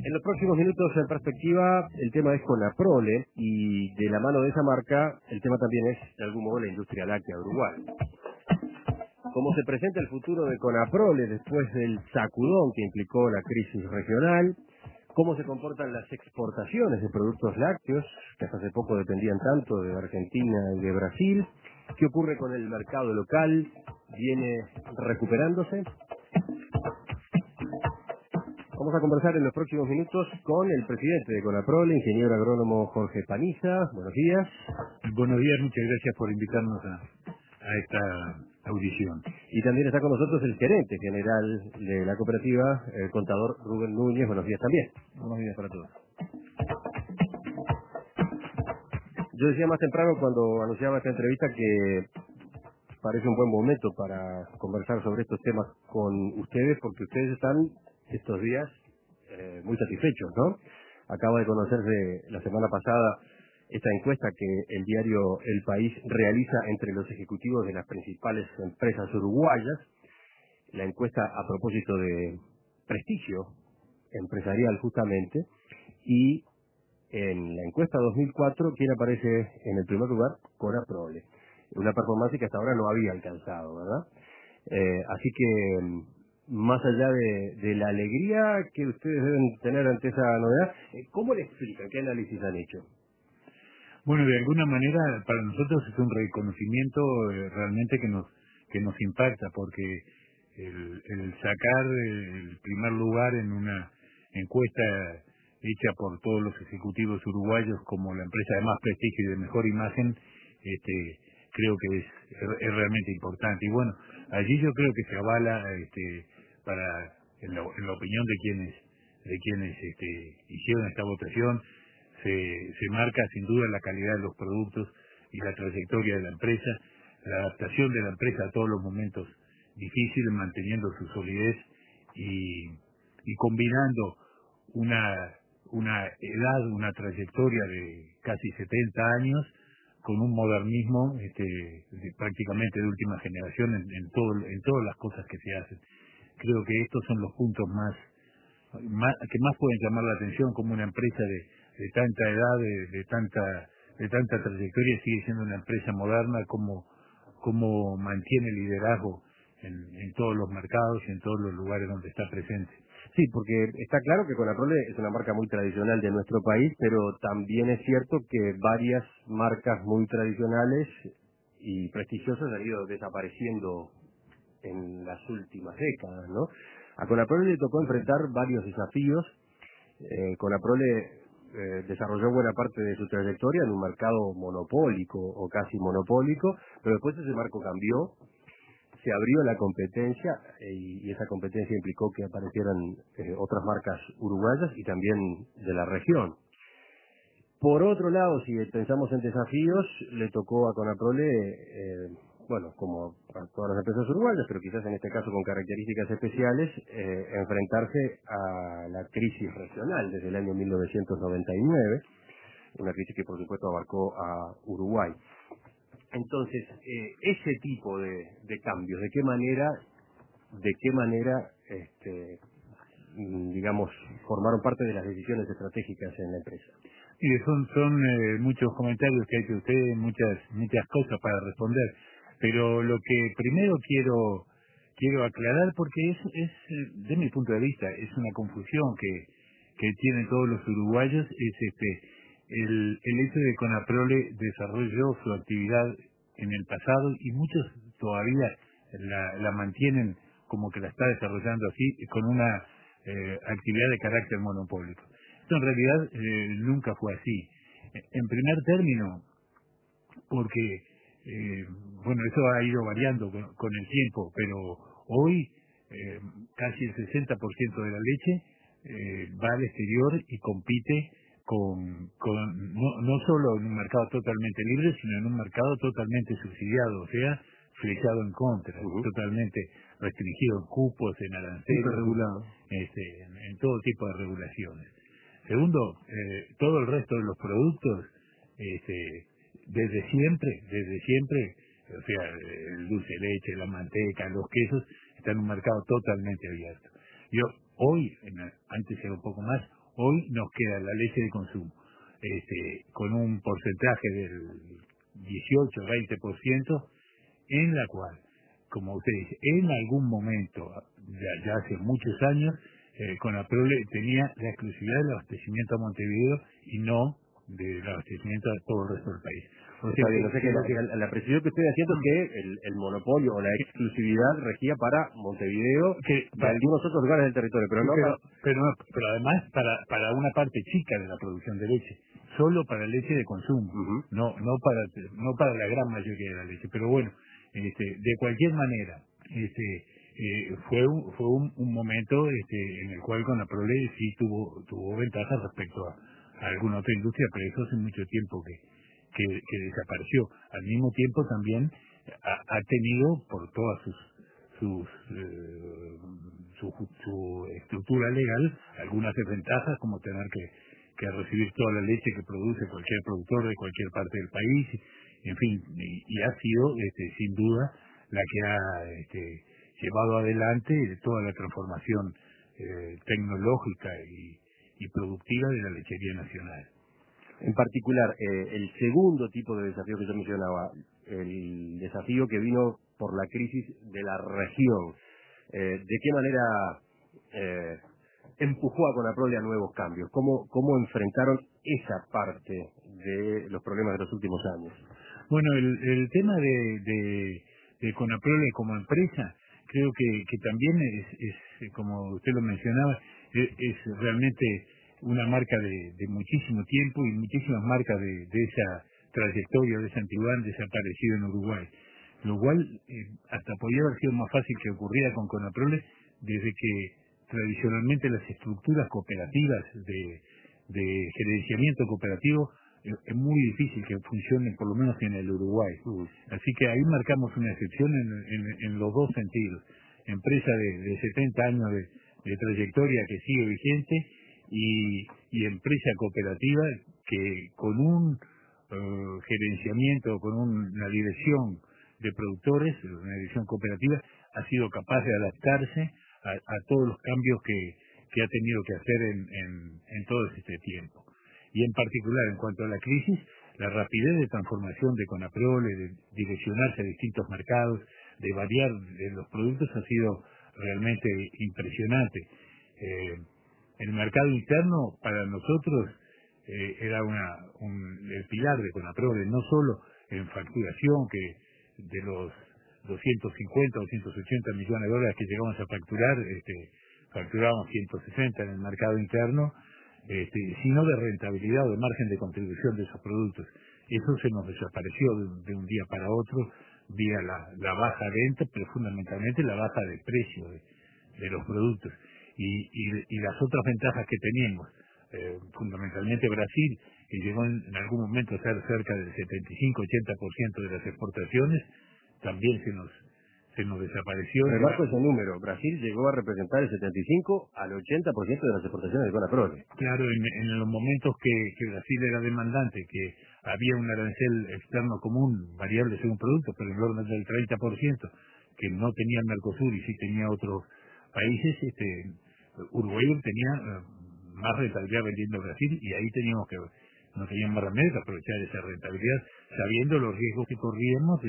En los próximos minutos, en perspectiva, el tema es Conaprole y de la mano de esa marca, el tema también es, de algún modo, la industria láctea de Uruguay. ¿Cómo se presenta el futuro de Conaprole después del sacudón que implicó la crisis regional? ¿Cómo se comportan las exportaciones de productos lácteos, que hasta hace poco dependían tanto de Argentina y de Brasil? ¿Qué ocurre con el mercado local? ¿Viene recuperándose? Vamos a conversar en los próximos minutos con el presidente de Conaprole, ingeniero agrónomo Jorge Paniza. Buenos días. Buenos días, muchas gracias por invitarnos a esta audición. Y también está con nosotros el gerente general de la cooperativa, el contador Rubén Núñez. Buenos días también. Buenos días para todos. Yo decía más temprano cuando anunciaba esta entrevista que parece un buen momento para conversar sobre estos temas con ustedes, porque ustedes están estos días muy satisfechos, ¿no? Acaba de conocerse la semana pasada esta encuesta que el diario El País realiza entre los ejecutivos de las principales empresas uruguayas, la encuesta a propósito de prestigio empresarial justamente, y en la encuesta 2004, ¿quién aparece en el primer lugar? Conaprole. Una performance que hasta ahora no había alcanzado, ¿verdad? Así que, más allá de la alegría que ustedes deben tener ante esa novedad, ¿cómo le explican? ¿Qué análisis han hecho? Bueno, de alguna manera para nosotros es un reconocimiento realmente que nos impacta, porque el sacar el primer lugar en una encuesta hecha por todos los ejecutivos uruguayos como la empresa de más prestigio y de mejor imagen, creo que es realmente importante. Y bueno, allí yo creo que se avala en la opinión de quienes hicieron esta votación, se marca sin duda la calidad de los productos y la trayectoria de la empresa, la adaptación de la empresa a todos los momentos difíciles, manteniendo su solidez y combinando una edad, una trayectoria de casi 70 años con un modernismo prácticamente de última generación en todas las cosas que se hacen. Creo que estos son los puntos que más pueden llamar la atención, como una empresa de tanta edad, de tanta trayectoria, sigue siendo una empresa moderna, como mantiene liderazgo en todos los mercados y en todos los lugares donde está presente. Sí, porque está claro que Conaprole es una marca muy tradicional de nuestro país, pero también es cierto que varias marcas muy tradicionales y prestigiosas han ido desapareciendo en las últimas décadas, ¿no? A Conaprole le tocó enfrentar varios desafíos. Conaprole desarrolló buena parte de su trayectoria en un mercado monopólico o casi monopólico, pero después ese marco cambió, se abrió la competencia y esa competencia implicó que aparecieran otras marcas uruguayas y también de la región. Por otro lado, si pensamos en desafíos, le tocó a Conaprole, como a todas las empresas uruguayas, pero quizás en este caso con características especiales, enfrentarse a la crisis regional desde el año 1999, una crisis que por supuesto abarcó a Uruguay. Entonces, ese tipo de cambios, ¿de qué manera, digamos, formaron parte de las decisiones estratégicas en la empresa? Y son muchos comentarios que ha hecho usted, muchas cosas para responder, pero lo que primero quiero aclarar, porque es de mi punto de vista, es una confusión que tienen todos los uruguayos, es el hecho de que Conaprole desarrolló su actividad en el pasado y muchos todavía la mantienen como que la está desarrollando así, con una actividad de carácter monopólico. Esto en realidad nunca fue así. En primer término, porque eso ha ido variando con el tiempo, pero hoy casi el 60% de la leche va al exterior y compite no solo en un mercado totalmente libre, sino en un mercado totalmente subsidiado, o sea, flechado en contra, totalmente restringido en cupos, en aranceles, en todo tipo de regulaciones. Segundo, todo el resto de los productos, desde siempre, o sea, el dulce de leche, la manteca, los quesos, están en un mercado totalmente abierto. Hoy, antes era un poco más, Hoy nos queda la leche de consumo, con un porcentaje del 18-20%, en la cual, como usted dice, en algún momento, ya hace muchos años, Conaprole tenía la exclusividad del abastecimiento a Montevideo y no del abastecimiento a todo el resto del país. Está bien, o sea que la precisión que estoy haciendo es que el monopolio o la exclusividad regía para Montevideo y algunos otros lugares del territorio, pero pero además para una parte chica de la producción de leche, solo para leche de consumo, no para la gran mayoría de la leche. Pero bueno, de cualquier manera, fue un momento en el cual Conaprole sí tuvo ventajas respecto a alguna otra industria, pero eso hace mucho tiempo que desapareció. Al mismo tiempo también ha tenido, por todas su estructura legal, algunas desventajas, como tener que recibir toda la leche que produce cualquier productor de cualquier parte del país, en fin, y ha sido sin duda la que ha llevado adelante toda la transformación tecnológica y productiva de la lechería nacional. En particular, el segundo tipo de desafío que yo mencionaba, el desafío que vino por la crisis de la región, ¿de qué manera empujó a Conaprole a nuevos cambios? ¿Cómo enfrentaron esa parte de los problemas de los últimos años? Bueno, el tema de Conaprole como empresa, creo que también es, como usted lo mencionaba, es realmente una marca de muchísimo tiempo, y muchísimas marcas de esa trayectoria, de esa antigüedad han desaparecido en Uruguay. Lo cual hasta podría haber sido más fácil que ocurriera con Conaprole, desde que tradicionalmente las estructuras cooperativas de gerenciamiento cooperativo es muy difícil que funcionen, por lo menos en el Uruguay. Así que ahí marcamos una excepción en los dos sentidos. Empresa de 70 años de trayectoria que sigue vigente, y empresa cooperativa que con un gerenciamiento, con una dirección de productores, una dirección cooperativa, ha sido capaz de adaptarse a todos los cambios que ha tenido que hacer en todo este tiempo. Y en particular, en cuanto a la crisis, la rapidez de transformación de Conaprole, de direccionarse a distintos mercados, de variar de los productos, ha sido realmente impresionante. El mercado interno para nosotros era el pilar de Conaprole, no solo en facturación, que de los 250 o 280 millones de dólares que llegamos a facturar, facturábamos 160 en el mercado interno, sino de rentabilidad o de margen de contribución de esos productos. Eso se nos desapareció de un día para otro, vía la baja venta, pero fundamentalmente la baja de precio de los productos. Y las otras ventajas que teníamos, fundamentalmente Brasil, que llegó en algún momento a ser cerca del 75-80% de las exportaciones, también se nos desapareció. Remarco ese número: Brasil llegó a representar el 75 al 80% de las exportaciones de Conaprole. Claro, en los momentos que Brasil era demandante, que había un arancel externo común variable según producto, pero en el orden del 30%, que no tenía el Mercosur y sí tenía otros países, Uruguay tenía más rentabilidad vendiendo a Brasil, y ahí no teníamos más remedio que aprovechar esa rentabilidad, sabiendo los riesgos que corríamos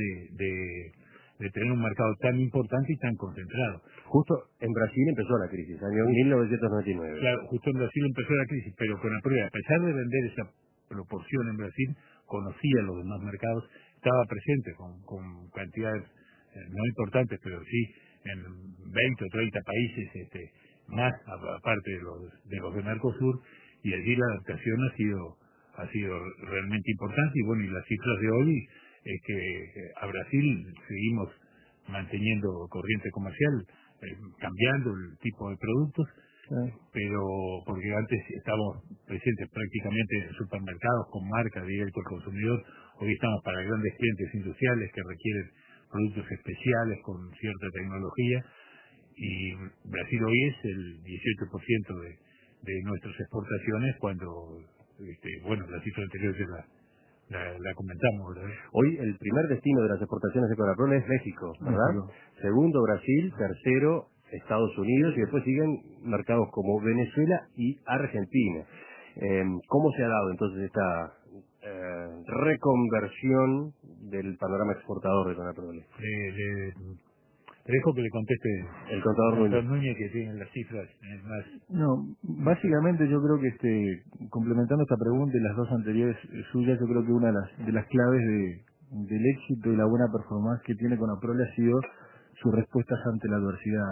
de tener un mercado tan importante y tan concentrado. Justo en Brasil empezó la crisis, año 1999. Claro, justo en Brasil empezó la crisis, pero Conaprole, a pesar de vender esa proporción en Brasil, conocía los demás mercados, estaba presente con cantidades no importantes, pero sí en 20 o 30 países más, aparte de los de Mercosur, y allí la adaptación ha sido realmente importante. Y bueno, y las cifras de hoy es que a Brasil seguimos manteniendo corriente comercial, cambiando el tipo de productos, pero porque antes estábamos presentes prácticamente en supermercados con marca directo al consumidor, hoy estamos para grandes clientes industriales que requieren productos especiales con cierta tecnología, y Brasil hoy es el 18% de nuestras exportaciones, cuando la cifra anterior la comentamos, ¿verdad? Hoy el primer destino de las exportaciones de Conaprole es México, ¿verdad? Segundo Brasil, tercero Estados Unidos, y después siguen mercados como Venezuela y Argentina. ¿Cómo se ha dado entonces esta reconversión del panorama exportador de Conaprole? Te dejo que le conteste El contador Núñez, que tiene las cifras más. No, básicamente yo creo que complementando esta pregunta y las dos anteriores suyas, yo creo que una de las claves del éxito y la buena performance que tiene Conaprole ha sido sus respuestas ante la adversidad.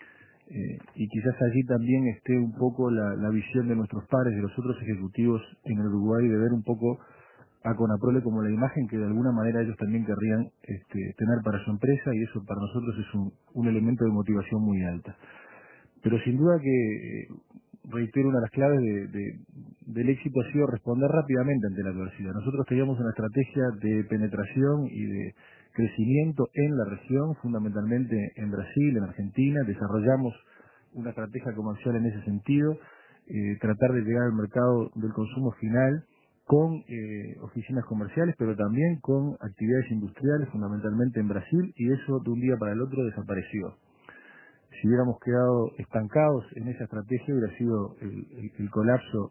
Y quizás allí también esté un poco la visión de nuestros pares, de los otros ejecutivos en el Uruguay, de ver un poco a Conaprole como la imagen que de alguna manera ellos también querrían tener para su empresa, y eso para nosotros es un elemento de motivación muy alta. Pero sin duda que, reitero, una de las claves del éxito ha sido responder rápidamente ante la adversidad. Nosotros teníamos una estrategia de penetración y de crecimiento en la región, fundamentalmente en Brasil, en Argentina. Desarrollamos una estrategia comercial en ese sentido, tratar de llegar al mercado del consumo final con oficinas comerciales, pero también con actividades industriales, fundamentalmente en Brasil, y eso de un día para el otro desapareció. Si hubiéramos quedado estancados en esa estrategia, hubiera sido el colapso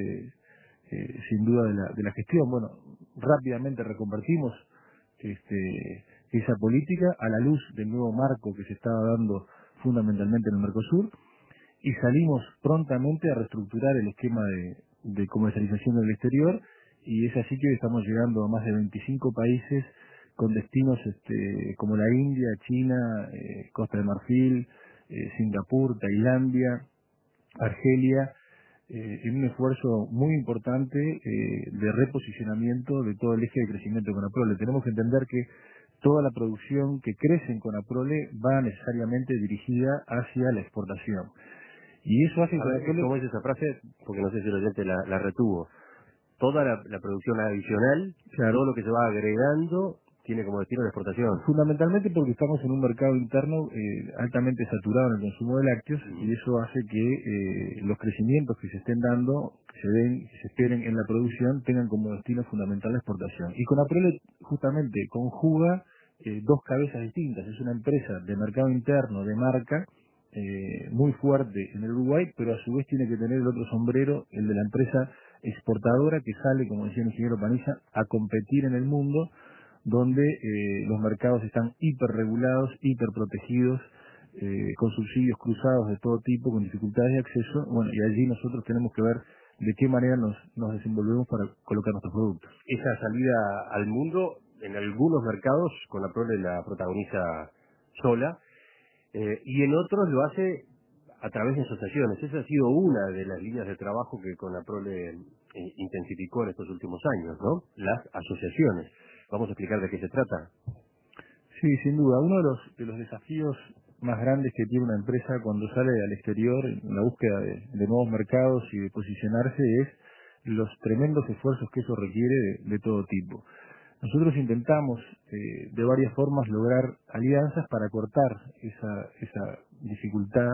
sin duda de la gestión. Bueno, rápidamente reconvertimos esa política a la luz del nuevo marco que se estaba dando fundamentalmente en el Mercosur, y salimos prontamente a reestructurar el esquema de comercialización del exterior, y es así que hoy estamos llegando a más de 25 países con destinos como la India, China, Costa de Marfil, Singapur, Tailandia, Argelia, en un esfuerzo muy importante de reposicionamiento de todo el eje de crecimiento de Conaprole. Tenemos que entender que toda la producción que crece en Conaprole va necesariamente dirigida hacia la exportación. Y eso hace que Conaprole... ¿Cómo es esa frase? Porque no sé si el oyente la retuvo. Toda la producción adicional, claro, todo lo que se va agregando, tiene como destino la exportación. Fundamentalmente porque estamos en un mercado interno altamente saturado en el consumo de lácteos, y eso hace que los crecimientos que se estén dando, que se esperen en la producción, tengan como destino fundamental la exportación. Y Conaprole justamente conjuga dos cabezas distintas. Es una empresa de mercado interno, de marca, muy fuerte en el Uruguay, pero a su vez tiene que tener el otro sombrero, el de la empresa exportadora, que sale, como decía el ingeniero Paniza, a competir en el mundo, donde los mercados están hiperregulados, hiperprotegidos, con subsidios cruzados de todo tipo, con dificultades de acceso. Bueno, y allí nosotros tenemos que ver de qué manera nos desenvolvemos para colocar nuestros productos. Esa salida al mundo, en algunos mercados, Conaprole la protagoniza sola, y en otros lo hace a través de asociaciones. Esa ha sido una de las líneas de trabajo que Conaprole intensificó en estos últimos años, ¿no? Las asociaciones. Vamos a explicar de qué se trata. Sí, sin duda. Uno de los desafíos más grandes que tiene una empresa cuando sale al exterior en la búsqueda de nuevos mercados y de posicionarse es los tremendos esfuerzos que eso requiere de todo tipo. Nosotros intentamos de varias formas lograr alianzas para cortar esa dificultad,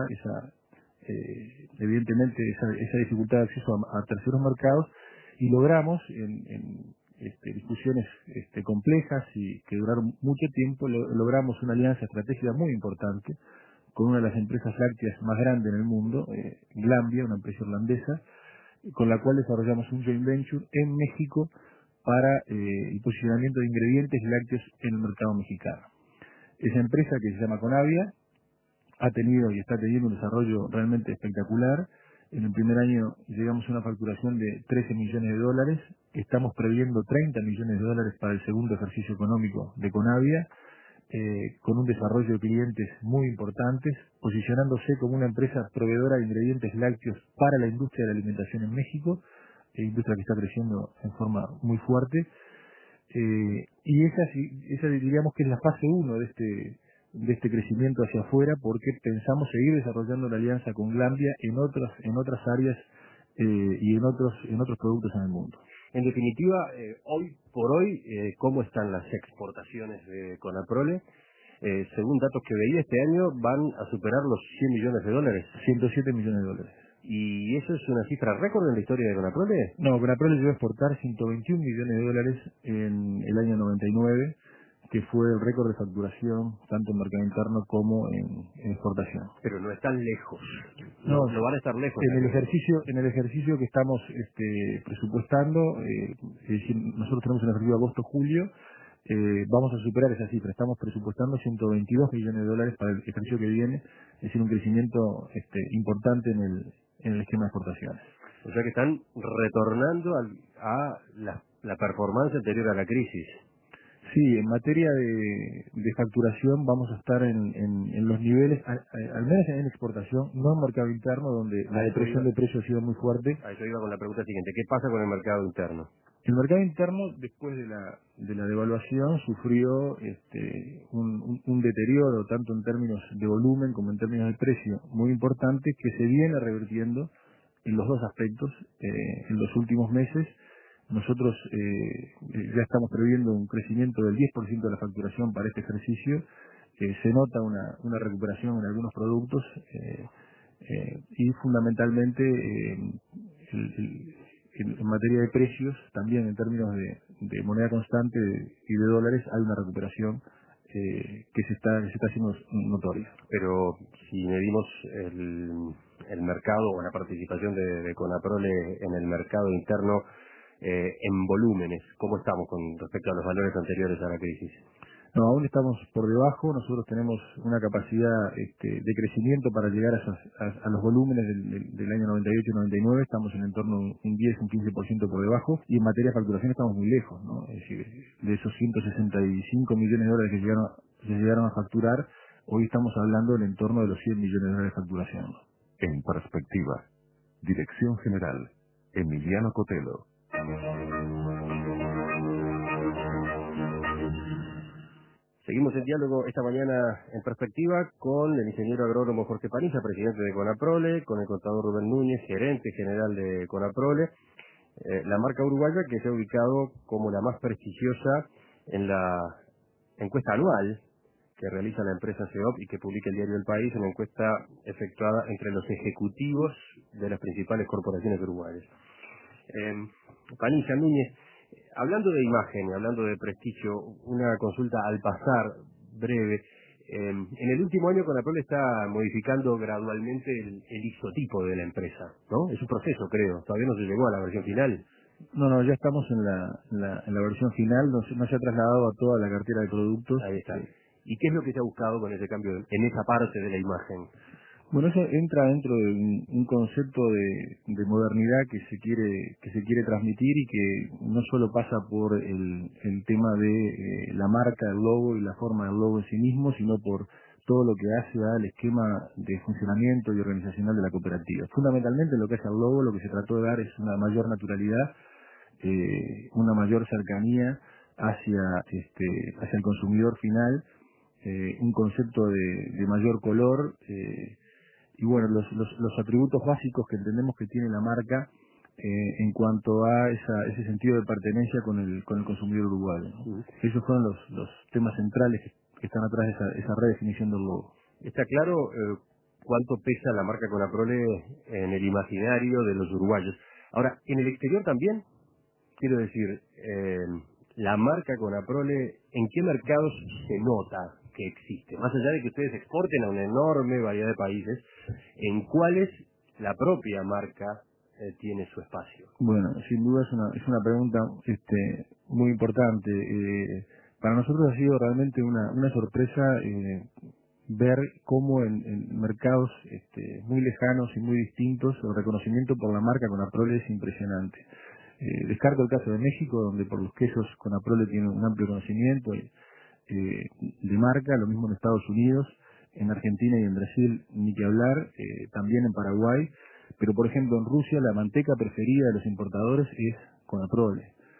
evidentemente esa dificultad de acceso a terceros mercados, y logramos en discusiones complejas y que duraron mucho tiempo, logramos una alianza estratégica muy importante con una de las empresas lácteas más grandes en el mundo, Glanbia, una empresa irlandesa, con la cual desarrollamos un joint venture en México para el posicionamiento de ingredientes lácteos en el mercado mexicano. Esa empresa, que se llama Conavia, ha tenido y está teniendo un desarrollo realmente espectacular. En el primer año llegamos a una facturación de $13 millones. Estamos previendo $30 millones para el segundo ejercicio económico de Conavia, con un desarrollo de clientes muy importantes, posicionándose como una empresa proveedora de ingredientes lácteos para la industria de la alimentación en México, industria que está creciendo en forma muy fuerte. Y esa diríamos que es la fase 1 de este crecimiento hacia afuera, porque pensamos seguir desarrollando la alianza con Glanbia en otras áreas y en otros productos en el mundo. En definitiva, hoy por hoy, ¿cómo están las exportaciones de Conaprole? Según datos que veía, este año van a superar los $100 millones. $107 millones. ¿Y eso es una cifra récord en la historia de Conaprole? No, Conaprole llegó a exportar $121 millones en el año 99. que fue el récord de facturación tanto en mercado interno como en exportación. Pero no están lejos. No, No van a estar lejos. En el ejercicio que estamos presupuestando, es decir, nosotros tenemos un ejercicio agosto-julio, vamos a superar esa cifra. Estamos presupuestando 122 millones de dólares para el ejercicio que viene, es decir, un crecimiento importante en el esquema de exportaciones. O sea que están retornando a la performance anterior a la crisis. Sí, en materia de facturación vamos a estar en los niveles, al menos en exportación, no en mercado interno, donde la depresión de precios ha sido muy fuerte. A eso iba con la pregunta siguiente. ¿Qué pasa con el mercado interno? El mercado interno, después de la devaluación, sufrió un deterioro, tanto en términos de volumen como en términos de precio, muy importante, que se viene revirtiendo en los dos aspectos en los últimos meses. Nosotros ya estamos previendo un crecimiento del 10% de la facturación para este ejercicio. Se nota una recuperación en algunos productos y fundamentalmente en materia de precios, también en términos de moneda constante y de dólares, hay una recuperación que se está haciendo notoria. Pero si medimos el mercado o la participación de Conaprole en el mercado interno en volúmenes, ¿cómo estamos con respecto a los valores anteriores a la crisis? No, aún estamos por debajo. Nosotros tenemos una capacidad de crecimiento para llegar a los volúmenes del año 98 y 99. Estamos en torno a un 10, un 15% por debajo. Y en materia de facturación estamos muy lejos, ¿no? Es decir, de esos 165 millones de dólares que se llegaron a facturar, hoy estamos hablando en entorno de los 100 millones de dólares de facturación. En perspectiva. Dirección General. Emiliano Cotelo. Seguimos el diálogo esta mañana en perspectiva con el ingeniero agrónomo Jorge Paniza, presidente de Conaprole, con el contador Rubén Núñez, gerente general de Conaprole, la marca uruguaya que se ha ubicado como la más prestigiosa en la encuesta anual que realiza la empresa CEOP y que publica el diario El País, una encuesta efectuada entre los ejecutivos de las principales corporaciones uruguayas. Paniza, Núñez, hablando de imagen, hablando de prestigio, una consulta al pasar, breve. En el último año Conaprole está modificando gradualmente el isotipo de la empresa, ¿no? Es un proceso, creo. Todavía no se llegó a la versión final. No, ya estamos en la versión final. No se ha trasladado a toda la cartera de productos. Ahí está. ¿Y qué es lo que se ha buscado con ese cambio en esa parte de la imagen? Bueno, eso entra dentro de un concepto de modernidad que se quiere transmitir y que no solo pasa por el tema de la marca, el logo y la forma del logo en sí mismo, sino por todo lo que hace al esquema de funcionamiento y organizacional de la cooperativa. Fundamentalmente lo que hace al logo, lo que se trató de dar es una mayor naturalidad, una mayor cercanía hacia el consumidor final, un concepto de mayor color, y bueno, los atributos básicos que entendemos que tiene la marca en cuanto a ese sentido de pertenencia con el consumidor uruguayo, ¿no? Esos fueron los temas centrales que están atrás de esa redefinición del logo. Está claro cuánto pesa la marca Conaprole en el imaginario de los uruguayos. Ahora, en el exterior también, quiero decir, la marca Conaprole, ¿en qué mercados se nota que existe? Más allá de que ustedes exporten a una enorme variedad de países, ¿en cuáles la propia marca tiene su espacio? Bueno, sin duda es una pregunta muy importante. Para nosotros ha sido realmente una sorpresa ver cómo en mercados muy lejanos y muy distintos el reconocimiento por la marca Conaprole es impresionante. Descarto el caso de México, donde por los quesos Conaprole tiene un amplio conocimiento de marca, lo mismo en Estados Unidos, en Argentina y en Brasil, ni que hablar, también en Paraguay, pero por ejemplo en Rusia la manteca preferida de los importadores es Conaprole.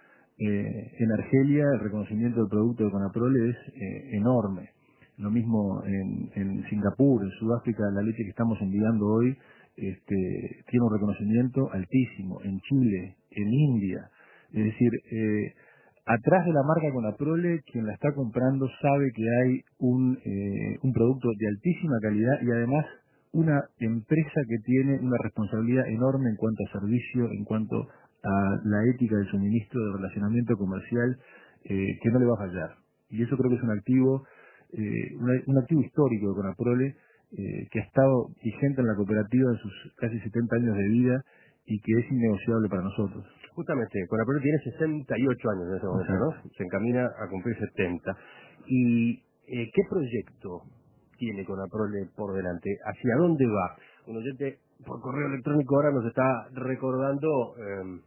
En Argelia el reconocimiento del producto de Conaprole es enorme. Lo mismo en Singapur, en Sudáfrica, la leche que estamos enviando hoy tiene un reconocimiento altísimo, en Chile, en India. Es decir, atrás de la marca Conaprole, quien la está comprando sabe que hay un producto de altísima calidad y además una empresa que tiene una responsabilidad enorme en cuanto a servicio, en cuanto a la ética del suministro, de relacionamiento comercial, que no le va a fallar. Y eso creo que es un activo, un activo histórico de Conaprole, que ha estado vigente en la cooperativa en sus casi 70 años de vida y que es innegociable para nosotros. Justamente, Conaprole tiene 68 años en ese momento, ¿no? Se encamina a cumplir 70. ¿Y qué proyecto tiene Conaprole por delante? ¿Hacia dónde va? Un oyente por correo electrónico ahora nos está recordando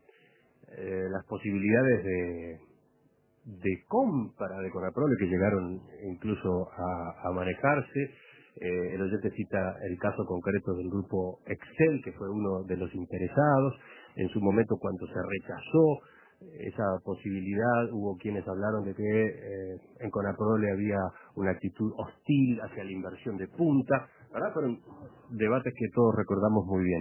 las posibilidades de compra de Conaprole que llegaron incluso a manejarse. El oyente cita el caso concreto del grupo Excel, que fue uno de los interesados. En su momento, cuando se rechazó esa posibilidad, hubo quienes hablaron de que en Conaprole había una actitud hostil hacia la inversión de punta, ¿verdad? Fueron debates que todos recordamos muy bien.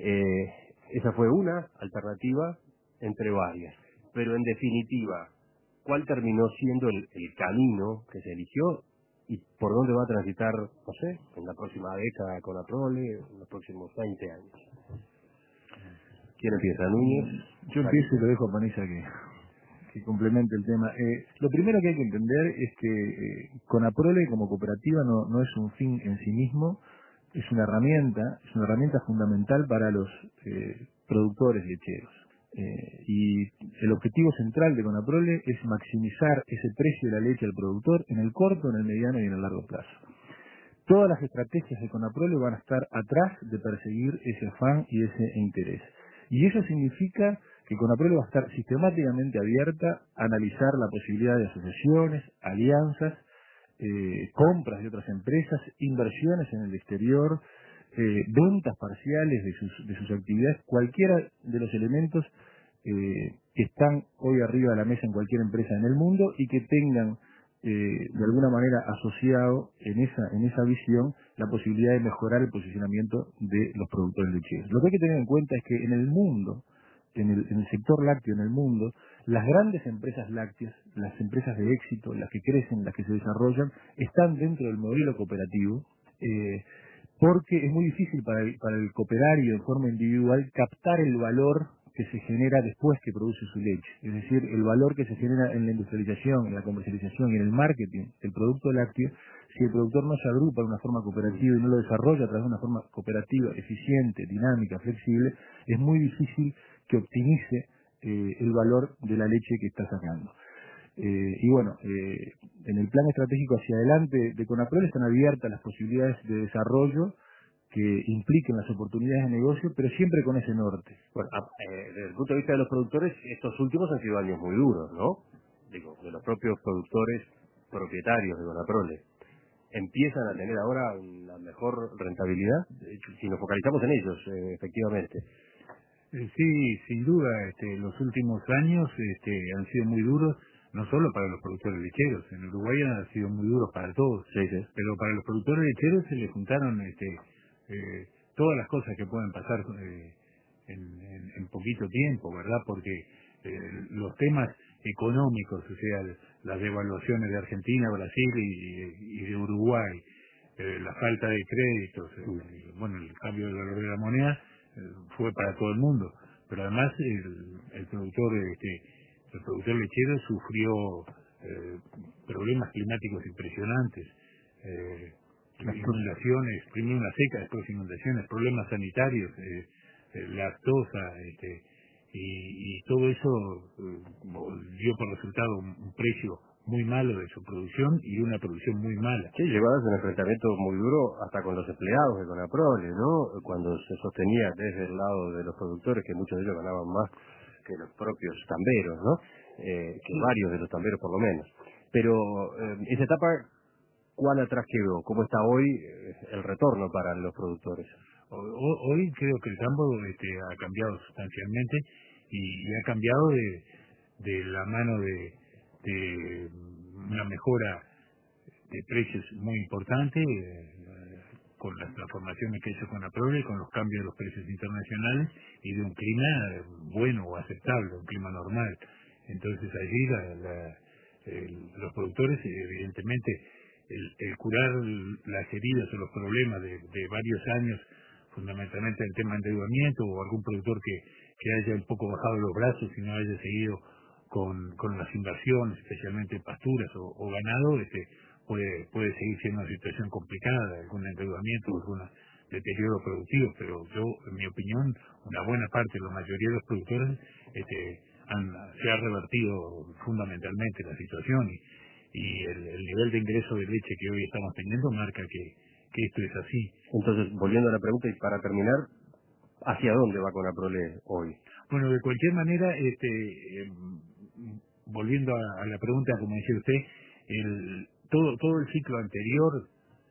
Esa fue una alternativa entre varias, pero en definitiva, ¿cuál terminó siendo el camino que se eligió y por dónde va a transitar, no sé, en la próxima década Conaprole, en los próximos 20 años? ¿Quién empieza? ¿Núñez? Yo empiezo y lo dejo a Panisa que complemente el tema. Lo primero que hay que entender es que Conaprole como cooperativa no es un fin en sí mismo, es una herramienta fundamental para los productores lecheros. Y el objetivo central de Conaprole es maximizar ese precio de la leche al productor en el corto, en el mediano y en el largo plazo. Todas las estrategias de Conaprole van a estar atrás de perseguir ese afán y ese interés. Y eso significa que Conaprole va a estar sistemáticamente abierta a analizar la posibilidad de asociaciones, alianzas, compras de otras empresas, inversiones en el exterior, ventas parciales de sus actividades, cualquiera de los elementos que están hoy arriba de la mesa en cualquier empresa en el mundo y que tengan de alguna manera asociado en esa visión la posibilidad de mejorar el posicionamiento de los productores lecheros. Lo que hay que tener en cuenta es que en el mundo, en el sector lácteo en el mundo, las grandes empresas lácteas, las empresas de éxito, las que crecen, las que se desarrollan, están dentro del modelo cooperativo, porque es muy difícil para el cooperario de forma individual captar el valor que se genera después que produce su leche. Es decir, el valor que se genera en la industrialización, en la comercialización y en el marketing del producto lácteo, si el productor no se agrupa de una forma cooperativa y no lo desarrolla a través de una forma cooperativa, eficiente, dinámica, flexible, es muy difícil que optimice el valor de la leche que está sacando. Y bueno, en el plan estratégico hacia adelante de Conaprole están abiertas las posibilidades de desarrollo que impliquen las oportunidades de negocio, pero siempre con ese norte. Bueno, desde el punto de vista de los productores, estos últimos han sido años muy duros, ¿no? Digo, de los propios productores propietarios de Conaprole. ¿Empiezan a tener ahora una mejor rentabilidad? Si nos focalizamos en ellos, efectivamente. Sí, sin duda, los últimos años han sido muy duros, no solo para los productores lecheros, en Uruguay han sido muy duros para todos, sí. Pero para los productores lecheros se les juntaron todas las cosas que pueden pasar en poquito tiempo, ¿verdad? Porque los temas económicos, o sea, las devaluaciones de Argentina, Brasil y de Uruguay, la falta de créditos, el cambio del valor de la moneda, fue para todo el mundo, pero además el productor lechero sufrió problemas climáticos impresionantes, inundaciones, primero una seca, después inundaciones, problemas sanitarios, lactosa, y todo eso dio por resultado un precio muy malo de su producción y una producción muy mala. Sí, llegó a darse un enfrentamiento muy duro hasta con los empleados de Conaprole, ¿no? Cuando se sostenía desde el lado de los productores que muchos de ellos ganaban más que los propios tamberos, ¿no? Que varios de los tamberos por lo menos. Pero esa etapa, ¿cuál atrás quedó? ¿Cómo está hoy el retorno para los productores? Hoy creo que el campo ha cambiado sustancialmente y ha cambiado de la mano de una mejora de precios muy importante con las transformaciones que hizo Conaprole, con los cambios de los precios internacionales y de un clima bueno o aceptable, un clima normal. Entonces allí los productores, evidentemente, el curar las heridas o los problemas de varios años, fundamentalmente el tema de endeudamiento o algún productor que haya un poco bajado los brazos y no haya seguido con las inversiones, especialmente pasturas o ganado, puede seguir siendo una situación complicada, algún endeudamiento, algún deterioro productivo, pero yo, en mi opinión, una buena parte, la mayoría de los productores, se ha revertido fundamentalmente la situación y el nivel de ingreso de leche que hoy estamos teniendo marca que esto es así. Entonces, volviendo a la pregunta y para terminar, ¿hacia dónde va Conaprole hoy? Bueno, de cualquier manera, volviendo a la pregunta, como decía usted, todo el ciclo anterior,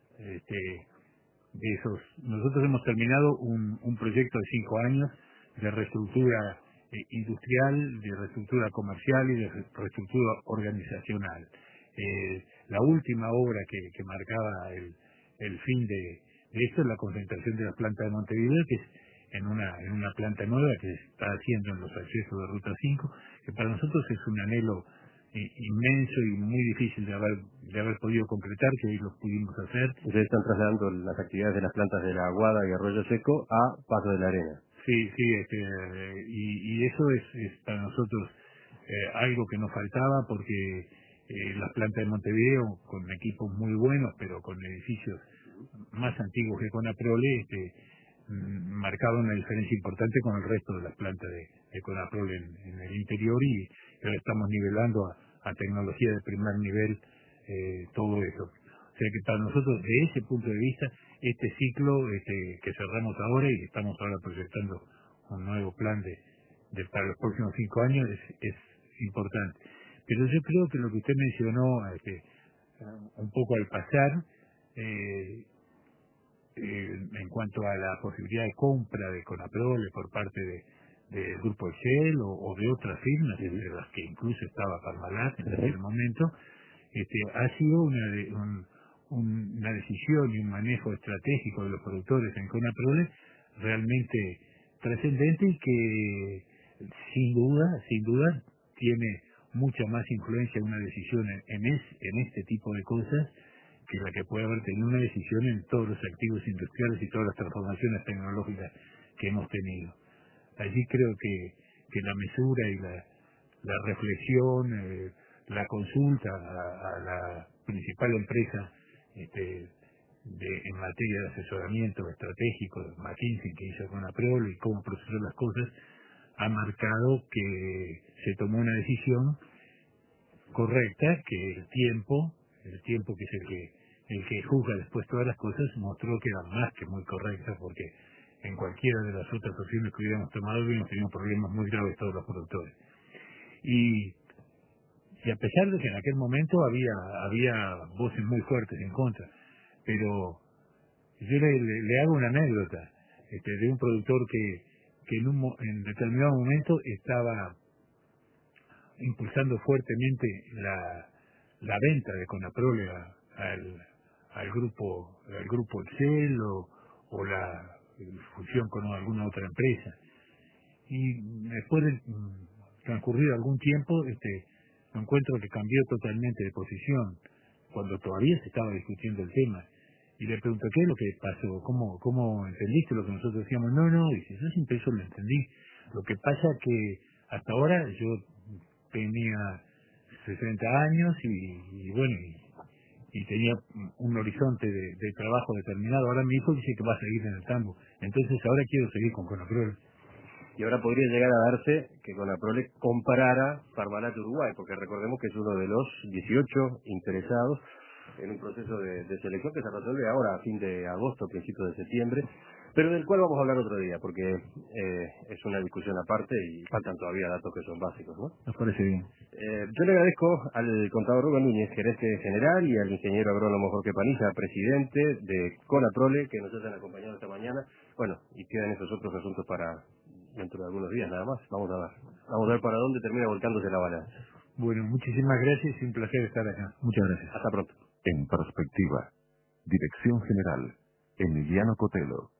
nosotros hemos terminado un proyecto de 5 años de reestructura industrial, de reestructura comercial y de reestructura organizacional. La última obra que marcaba el fin de esto es la concentración de la planta de Montevideo, que es en una planta nueva que se está haciendo en los accesos de Ruta 5, que para nosotros es un anhelo inmenso y muy difícil de haber podido concretar, que hoy lo pudimos hacer. Ustedes están trasladando las actividades de las plantas de La Aguada y Arroyo Seco a Paso de la Arena. Sí, y eso es para nosotros algo que nos faltaba, porque las plantas de Montevideo, con equipos muy buenos, pero con edificios más antiguos que Conaprole, marcaba una diferencia importante con el resto de las plantas de Conaprole en el interior, y ahora estamos nivelando a tecnología de primer nivel todo eso. O sea que para nosotros, de ese punto de vista, este ciclo que cerramos ahora y estamos ahora proyectando un nuevo plan para los próximos 5 años es importante. Pero yo creo que lo que usted mencionó un poco al pasar, en cuanto a la posibilidad de compra de Conaprole por parte del Grupo Excel o de otras firmas, entre las que incluso estaba Parmalat en aquel momento, ha sido una decisión y un manejo estratégico de los productores en Conaprole realmente trascendente, y que sin duda tiene mucha más influencia una decisión en este tipo de cosas que la que puede haber tenido una decisión en todos los activos industriales y todas las transformaciones tecnológicas que hemos tenido. Allí creo que la mesura y la reflexión, la consulta a la principal empresa en materia de asesoramiento estratégico, McKinsey, que hizo Conaprole, y cómo procesó las cosas, ha marcado que se tomó una decisión correcta, que el tiempo que es el que juzga después todas las cosas, mostró que era más que muy correcta, porque en cualquiera de las otras opciones que hubiéramos tomado hubiéramos tenido problemas muy graves todos los productores. Y a pesar de que en aquel momento había voces muy fuertes en contra, pero yo le hago una anécdota de un productor que en determinado momento estaba impulsando fuertemente la venta de Conaprole al grupo Excel o la fusión con alguna otra empresa. Y después de transcurrido algún tiempo, me encuentro que cambió totalmente de posición, cuando todavía se estaba discutiendo el tema. Y le pregunto, ¿qué es lo que pasó? ¿Cómo entendiste lo que nosotros decíamos? No, dice, yo siempre eso lo entendí. Lo que pasa que hasta ahora yo tenía 60 años y bueno, y tenía un horizonte de trabajo determinado. Ahora mi hijo dice que va a seguir en el tambo. Entonces ahora quiero seguir con Conaprole. Y ahora podría llegar a darse que Conaprole comprara Parmalat Uruguay, porque recordemos que es uno de los 18 interesados en un proceso de selección que se resuelve ahora a fin de agosto, principios de septiembre, pero del cual vamos a hablar otro día, porque es una discusión aparte y faltan todavía datos que son básicos, ¿no? Nos parece bien. Yo le agradezco al contador Rubén Núñez, gerente general, y al ingeniero agrónomo Jorge Paniza, presidente de Conaprole, que nos hayan acompañado esta mañana. Bueno, y quedan esos otros asuntos para dentro de algunos días nada más. Vamos a ver para dónde termina volcándose la balanza. Bueno, muchísimas gracias y un placer estar acá. Muchas gracias. Hasta pronto. En perspectiva. Dirección General. Emiliano Cotelo.